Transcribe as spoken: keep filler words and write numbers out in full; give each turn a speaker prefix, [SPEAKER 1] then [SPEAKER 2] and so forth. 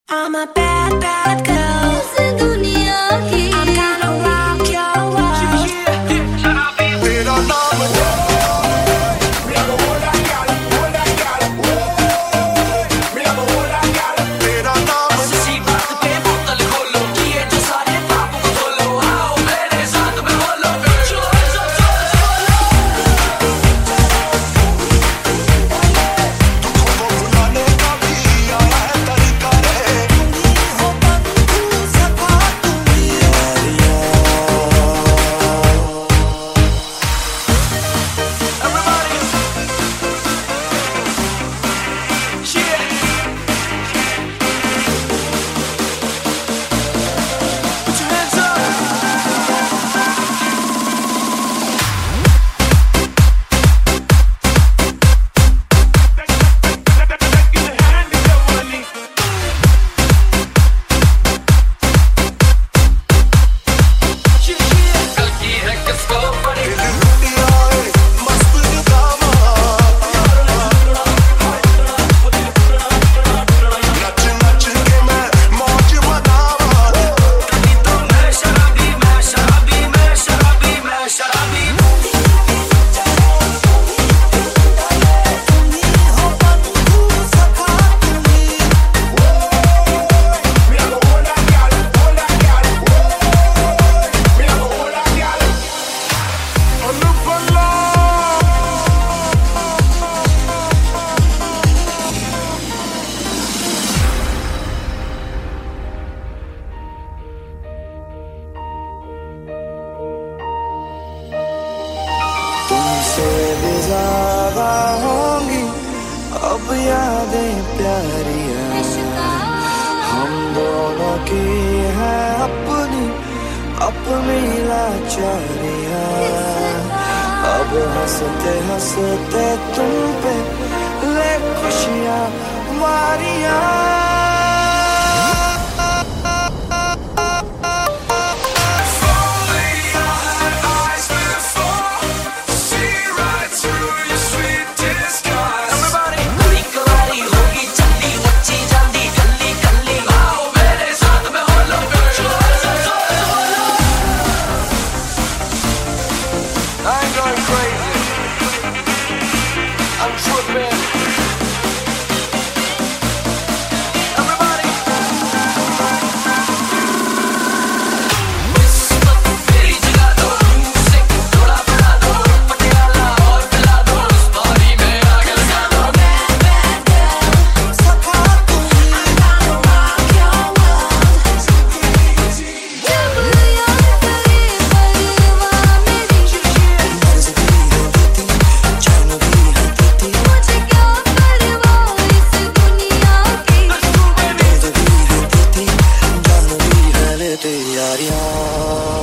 [SPEAKER 1] I'm a bad, bad girl.
[SPEAKER 2] इस दुनिया की
[SPEAKER 1] I'm gonna rock your world.
[SPEAKER 3] तेरा नाम है Me have a hold on, girl, hold on, girl. Me have a hold on, girl. तेरा नाम है
[SPEAKER 4] किसी बात पे बोतल खोलो, किए जो सारे पाप को धोलो, आओ मेरे साथ में बोलो, चलो चलो
[SPEAKER 3] दुखों को भुलाने का भी आया है तरीका रे हो बंधु सखा तुम यारिया
[SPEAKER 4] कल की है किसको पड़ी
[SPEAKER 3] दिल दुनिया है मस्त जुदावा नच नच के मैं मौज मनावा
[SPEAKER 4] कभी तो मैं शराबी मैं शराबी मैं शराबी मैं शराबी
[SPEAKER 3] हो बंधु सखा तुम Me have a hold on, girl, hold on, girl. Me have a hold on, girl. अनुपल्ला तुमसे भी ज्यादा होंगी अब यादें प्यारियां हम दोनों की है अपनी अपनी लाचारियां अब हंसते हंसते तुम पे ले खुशियां हमारियां
[SPEAKER 4] कोई कवारी होगी चली बच्ची जाती गली गली, आओ मेरे साथ में बोलो, चलो चलो
[SPEAKER 3] I ain't going crazy. I'm tripping. Everybody.
[SPEAKER 4] तेरी जगा दो मुझसे थोड़ा बढ़ा दो, पटियाला और पिला दो, इस बारी में आगे लगा दो
[SPEAKER 3] सखा तुम
[SPEAKER 1] I'm gonna rock your world.
[SPEAKER 2] जब याद करे परवाह मेरी मुझे क्या परवाह इस दुनिया की
[SPEAKER 3] जान भी है लेते यारियां